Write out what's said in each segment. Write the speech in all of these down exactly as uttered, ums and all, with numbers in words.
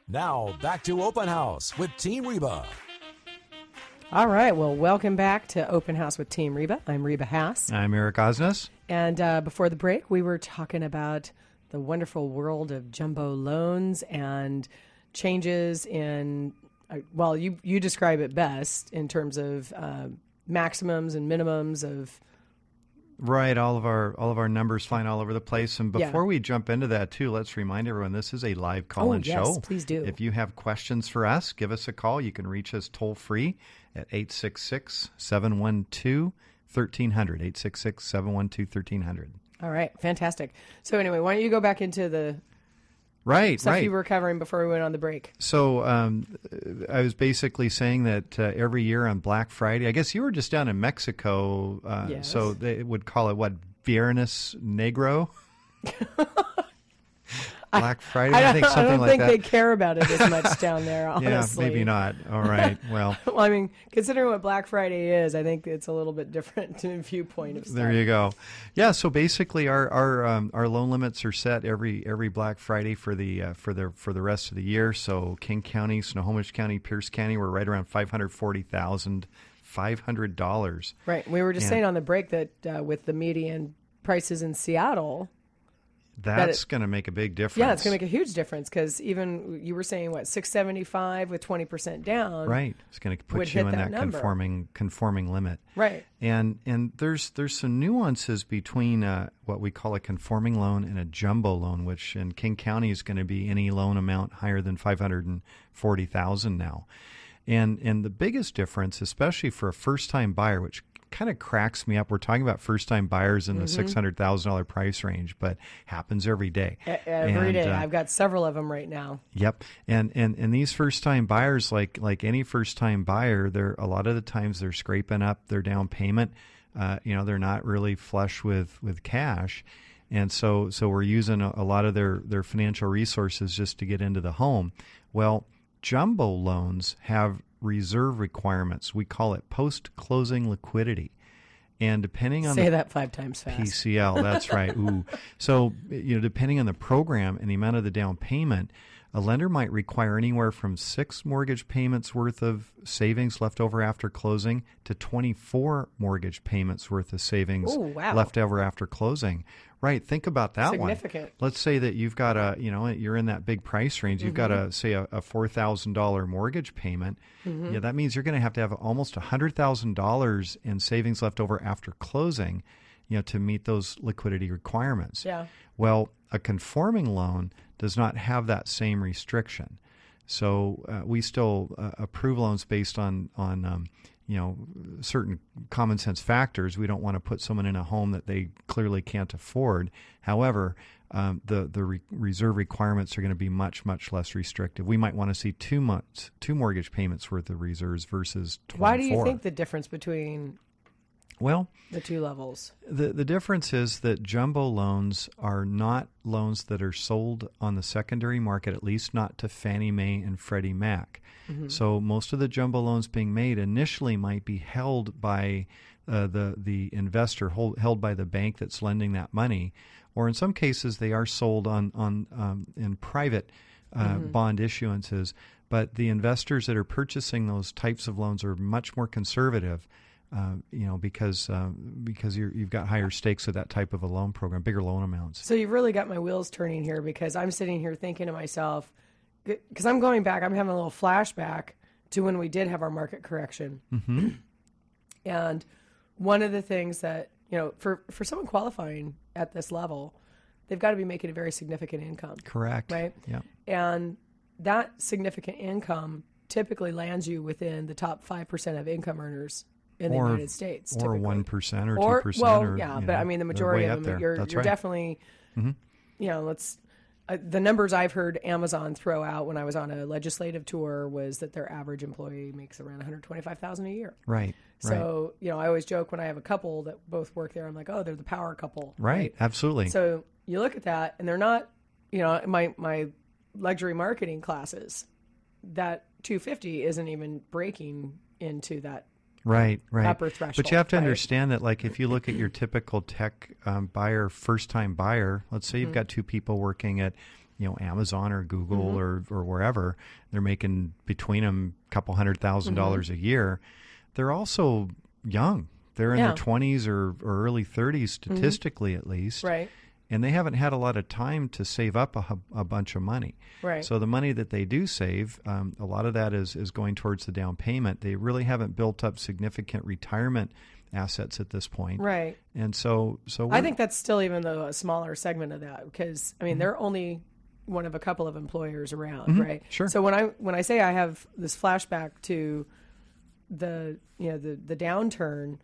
Now, back to Open House with Team Reba. All right. Well, welcome back to Open House with Team Reba. I'm Reba Haas. I'm Eric Osnes. And uh, before the break, we were talking about the wonderful world of jumbo loans and changes in, uh, well, you, you describe it best in terms of uh, maximums and minimums of. Right, all of our all of our numbers flying all over the place. And before Yeah. we jump into that, too, let's remind everyone this is a live call-in Oh, yes, show. please do. If you have questions for us, give us a call. You can reach us toll-free at eight six six, seven one two, one three zero zero, eight six six, seven one two, one three zero zero. All right. Fantastic. So anyway, why don't you go back into the Right, stuff right. you were covering before we went on the break? So um, I was basically saying that uh, every year on Black Friday, I guess you were just down in Mexico, uh, Yes. so they would call it, what, Viernes Negro? Black Friday, I, I, think don't- I something don't like think that. they care about it as much down there, Yeah, honestly. maybe not. All right, well, Well, I mean, considering what Black Friday is, I think it's a little bit different in viewpoint of stuff. there you go. Yeah, so basically, our our um, our loan limits are set every every Black Friday for the uh, for the for the rest of the year. So King County, Snohomish County, Pierce County, we're right around five hundred forty thousand five hundred dollars. Right. We were just And- saying on the break that uh, with the median prices in Seattle, That's it- going to make a big difference. yeah, it's going to make a huge difference because even you were saying what six seventy five with twenty percent down. Right, it's going to would put you hit in that that number. conforming conforming limit. Right. And and there's there's some nuances between uh, what we call a conforming loan and a jumbo loan, which in King County is going to be any loan amount higher than five hundred forty thousand dollars now. And and the biggest difference, especially for a first-time buyer, which kind of cracks me up. We're talking about first-time buyers in the Mm-hmm. six hundred thousand dollars price range, but happens every day. E- Every And, day. uh, I've got several of them right now. Yep, and and and these first time buyers, like like any first time buyer, they're a lot of the times they're scraping up their down payment. Uh, you know, they're not really flush with with cash, and so so we're using a, a lot of their their financial resources just to get into the home. Well, jumbo loans have reserve requirements. We call it post closing liquidity, and depending on Say the that five times fast. P C L, that's right. Ooh. So, you know, depending on the program and the amount of the down payment, a lender might require anywhere from six mortgage payments worth of savings left over after closing to twenty-four mortgage payments worth of savings Ooh, wow. left over after closing. Right. Think about that one. Significant. Let's say that you've got a, you know, you're in that big price range. You've got a, say, a, a four thousand dollars mortgage payment. Yeah, that means you're going to have to have almost one hundred thousand dollars in savings left over after closing, you know, to meet those liquidity requirements. Yeah. Well, a conforming loan does not have that same restriction. So uh, we still uh, approve loans based on, on um, you know, certain common sense factors. We don't want to put someone in a home that they clearly can't afford. However, um, the the re- reserve requirements are going to be much much less restrictive. We might want to see two months, two mortgage payments worth of reserves versus twenty-four. Why do you think the difference between Well, the two levels? the the difference is that jumbo loans are not loans that are sold on the secondary market, at least not to Fannie Mae and Freddie Mac. Mm-hmm. So most of the jumbo loans being made initially might be held by uh, the the investor, hold, held by the bank that's lending that money, or in some cases they are sold on on um, in private uh, Mm-hmm. bond issuances. But the investors that are purchasing those types of loans are much more conservative. Uh, you know, because uh, because you're, you've got higher stakes with that type of a loan program, bigger loan amounts. So you've really got my wheels turning here because I'm sitting here thinking to myself, because I'm going back, I'm having a little flashback to when we did have our market correction. Mm-hmm. And one of the things that, you know, for, for someone qualifying at this level, they've got to be making a very significant income. Correct. Right? Yeah. And that significant income typically lands you within the top five percent of income earners in the Or- United States. Or typically. one percent or Or two percent. well, or, yeah, you but know, I mean the they're majority way of up them, there. you're That's you're right. definitely, Mhm. you know, let's. Uh, the numbers I've heard Amazon throw out when I was on a legislative tour was that their average employee makes around one hundred twenty-five thousand dollars a year. Right. Right. So, you know, I always joke when I have a couple that both work there, I'm like, oh, they're the power couple. Right. Absolutely. So you look at that, and they're not, you know, my my luxury marketing classes, that two hundred fifty dollars isn't even breaking into that. Right, right. upper threshold, But you have to right? understand that, like, if you look at your typical tech um, buyer, first-time buyer, let's say you've Mm-hmm. got two people working at, you know, Amazon or Google Mm-hmm. or, or wherever, they're making between them a couple hundred thousand Mm-hmm. dollars a year. They're also young. They're in Yeah. their twenties or, or early thirties, statistically at least. Right. And they haven't had a lot of time to save up a, a bunch of money. Right. So the money that they do save, um, a lot of that is, is going towards the down payment. They really haven't built up significant retirement assets at this point. Right. And so, so I we're- think that's still even though a smaller segment of that because I mean they're only one of a couple of employers around, right? Sure. So when I when I say I have this flashback to the you know the the downturn,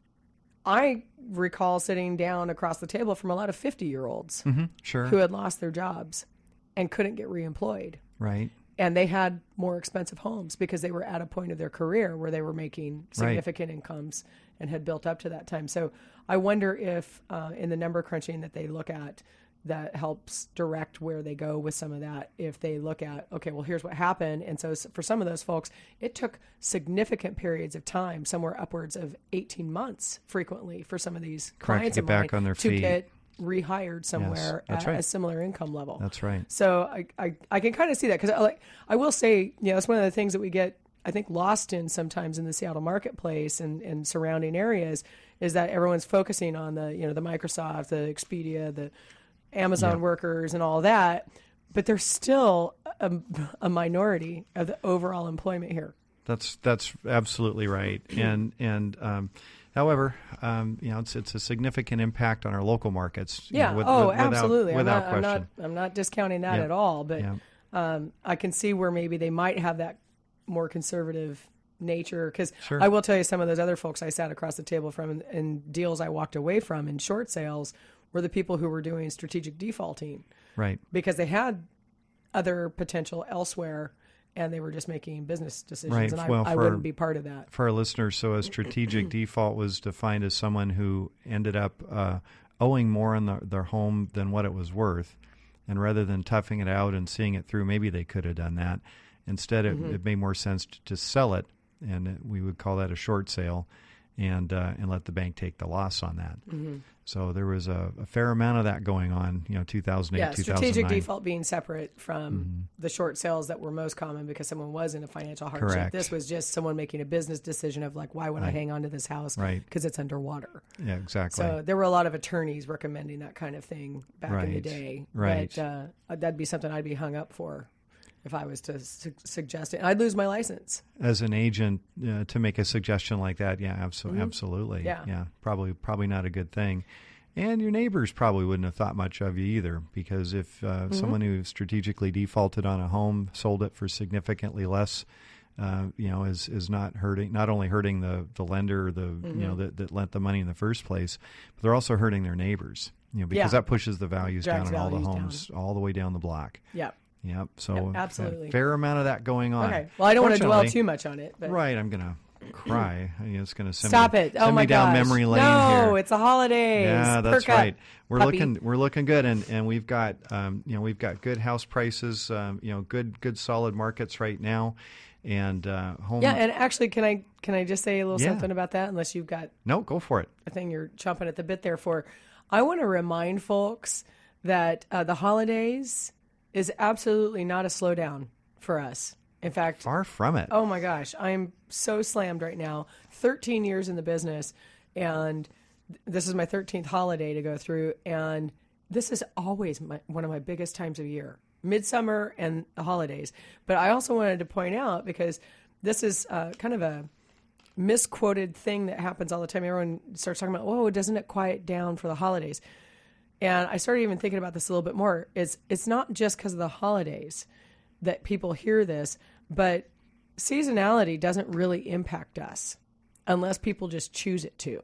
I recall sitting down across the table from a lot of fifty year olds Mhm, sure, who had lost their jobs and couldn't get reemployed. right, And they had more expensive homes because they were at a point of their career where they were making significant incomes and had built up to that time. So I wonder if uh, in the number crunching that they look at that helps direct where they go with some of that, if they look at, okay, well, here's what happened. And so s- for some of those folks, it took significant periods of time, somewhere upwards of eighteen months frequently for some of these Correct, to clients get of back mine on their to feet. get rehired somewhere that's at right. a similar income level. That's right. So I, I, I can kind of see that because I, like, I will say, you know, it's one of the things that we get, I think, lost in sometimes in the Seattle marketplace and, and surrounding areas is that everyone's focusing on the, you know, the Microsoft, the Expedia, the Amazon Yeah. workers and all that, but there's still a, a minority of the overall employment here. That's that's absolutely right. And and um, however, um, you know, it's it's a significant impact on our local markets. you Yeah. know, with- oh, with- without, absolutely. Without I'm not, question. I'm not, I'm not discounting that Yeah. at all, but Yeah. um, I can see where maybe they might have that more conservative nature. Because Sure. I will tell you, some of those other folks I sat across the table from and, and deals I walked away from in short sales were the people who were doing strategic defaulting Right. because they had other potential elsewhere and they were just making business decisions. Right. And I, Well, I for- wouldn't be part of that. For our listeners, so a strategic default was defined as someone who ended up uh, owing more on the, their home than what it was worth. And rather than toughing it out and seeing it through, maybe they could have done that. Instead, it, Mm-hmm. it made more sense to, to sell it, and it, we would call that a short sale, and uh, and let the bank take the loss on that. Mm-hmm. So there was a, a fair amount of that going on, you know, two thousand eight, Yeah, two thousand nine. strategic default being separate from the short sales that were most common because someone was in a financial hardship. Correct. This was just someone making a business decision of like, why would I Right. hang on to this house? Right. Because it's underwater. Yeah, exactly. So there were a lot of attorneys recommending that kind of thing back in the Right. day. Right. But uh, that'd be something I'd be hung up for if I was to su- suggest it. I'd lose my license. As an agent, uh, to make a suggestion like that, yeah, abso- absolutely. Mm-hmm. Yeah. yeah, probably probably not a good thing. And your neighbors probably wouldn't have thought much of you either, because if uh, Mm-hmm. someone who strategically defaulted on a home sold it for significantly less, uh, you know, is is not hurting, not only hurting the the lender or the Mm-hmm. you know that, that lent the money in the first place, but they're also hurting their neighbors. You know, because Yeah. that pushes the values Drags down on all the values down. homes all the way down the block. Yeah. Yep. So Yep, a absolutely. fair amount of that going on. Okay. Well, I don't want to dwell Fortunately- too much on it. But Right, I'm gonna cry. I mean, it's gonna send Stop me, it. Send Oh my me down gosh. memory lane no, here. it's the holidays. Yeah, that's Perk up, right. We're puppy. looking we're looking good, and, and we've got um, you know we've got good house prices. Um, you know, good good solid markets right now, and uh, home. Yeah, and actually, can I can I just say a little Yeah. something about that? Unless you've got no, go for it. a thing you're chomping at the bit there for, I want to remind folks that uh, the holidays is absolutely not a slowdown for us. In fact, Far from it. oh my gosh, I'm so slammed right now. thirteen years in the business, and th- this is my thirteenth holiday to go through, and this is always my, one of my biggest times of year, midsummer and the holidays. But I also wanted to point out, because this is uh, kind of a misquoted thing that happens all the time. Everyone starts talking about, "Whoa, doesn't it quiet down for the holidays?" And I started even thinking about this a little bit more. It's it's not just because of the holidays that people hear this, but seasonality doesn't really impact us unless people just choose it to.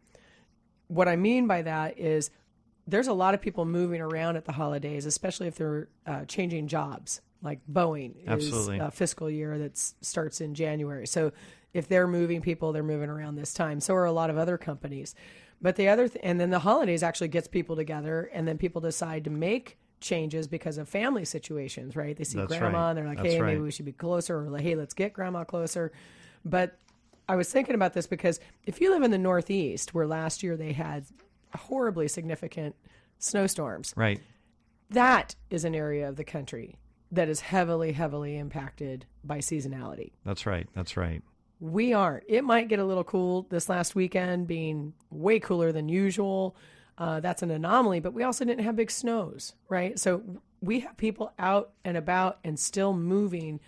What I mean by that is there's a lot of people moving around at the holidays, especially if they're uh, changing jobs. Like Boeing Absolutely. is a fiscal year that starts in January. So if they're moving people, they're moving around this time. So are a lot of other companies. But the other, th- and then the holidays actually gets people together, and then people decide to make changes because of family situations, right? They see That's grandma right. and they're like, That's hey, maybe right. we should be closer, or like, hey, let's get grandma closer. But I was thinking about this because if you live in the Northeast, where last year they had horribly significant snowstorms, Right. that is an area of the country that is heavily, heavily impacted by seasonality. That's right. That's right. We aren't. It might get a little cool this last weekend, being way cooler than usual. Uh, that's an anomaly, but we also didn't have big snows, right? So we have people out and about and still moving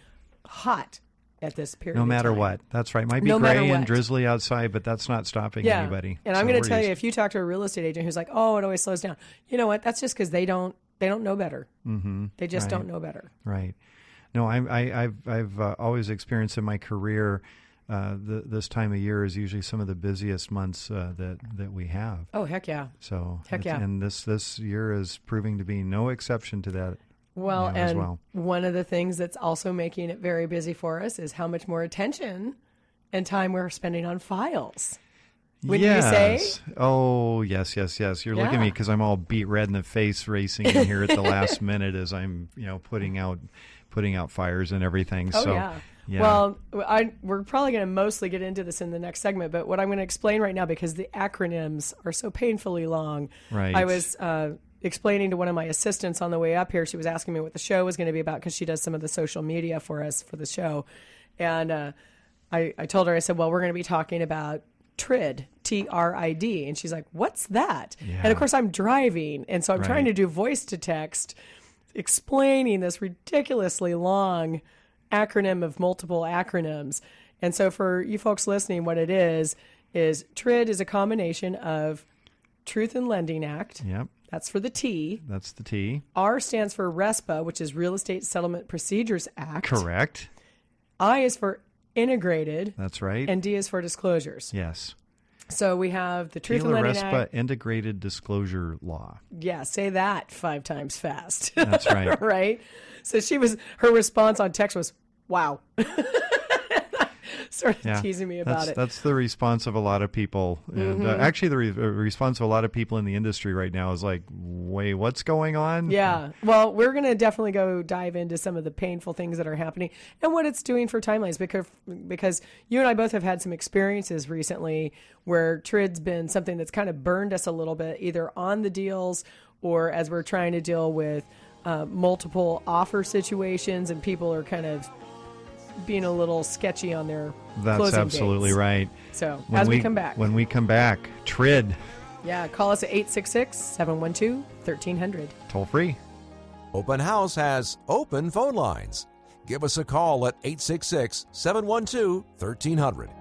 hot at this period. No of matter time. what. That's right. Might be No matter gray and what. drizzly outside, but that's not stopping Yeah. anybody. And I'm So going we're to tell you, used- if you talk to a real estate agent who's like, "Oh, it always slows down," you know what? That's just because they don't they don't know better. Mm-hmm. They just Right. don't know better. Right. No, I, I, I've I've uh, always experienced in my career uh, the, this time of year is usually some of the busiest months uh, that that we have. Oh, heck yeah. So Heck it's- yeah. and this this year is proving to be no exception to that. Well, Yeah, as and well. one of the things that's also making it very busy for us is how much more attention and time we're spending on files. Wouldn't you say? Yes. Oh, yes, yes, yes. You're looking at me Yeah. because I'm all beat red in the face, racing in here at the last minute as I'm, you know, putting out, putting out fires and everything. Oh, so, yeah. yeah. Well, I, we're probably going to mostly get into this in the next segment, but what I'm going to explain right now, because the acronyms are so painfully long, Right. I was uh, explaining to one of my assistants on the way up here. She was asking me what the show was going to be about because she does some of the social media for us for the show. And uh, I, I told her, I said, well, we're going to be talking about T R I D, T R I D. And she's like, what's that? Yeah. And of course, I'm driving. And so I'm trying to Right. do voice to text, explaining this ridiculously long acronym of multiple acronyms. And so for you folks listening, what it is, is T R I D is a combination of Truth in Lending Act. Yep. That's for the T. That's the T. R stands for RESPA, which is Real Estate Settlement Procedures Act. Correct. I is for integrated. That's right. And D is for disclosures. yes. So we have the Truth in Taylor Lending RESPA Act. Integrated Disclosure Law. Yeah, say that five times fast. That's right. Right? So she was, her response on text was, wow. Sort of Yeah. teasing me about that's, it. That's the response of a lot of people. And uh, actually, the re- uh, response of a lot of people in the industry right now is like, wait, what's going on? Yeah. Well, we're going to definitely go dive into some of the painful things that are happening and what it's doing for timelines, because because you and I both have had some experiences recently where T R I D's been something that's kind of burned us a little bit, either on the deals or as we're trying to deal with uh, multiple offer situations, and people are kind of being a little sketchy on their That's closing absolutely dates. right. So When as we, come back, When we come back, T R I D, yeah, call us at eight six six, seven one two, one three zero zero. toll free. Open House has open phone lines. Give us a call at eight six six, seven one two, one three zero zero.